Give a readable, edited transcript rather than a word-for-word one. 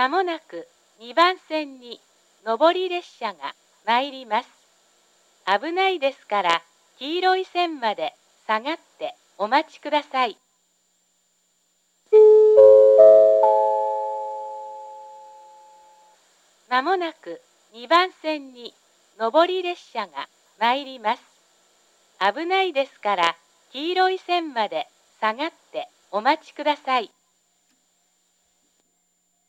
まもなく2番線に上り列車が参ります。危ないですから黄色い線まで下がってお待ちください。まもなく2番線に上り列車が参ります。危ないですから黄色い線まで下がってお待ちください。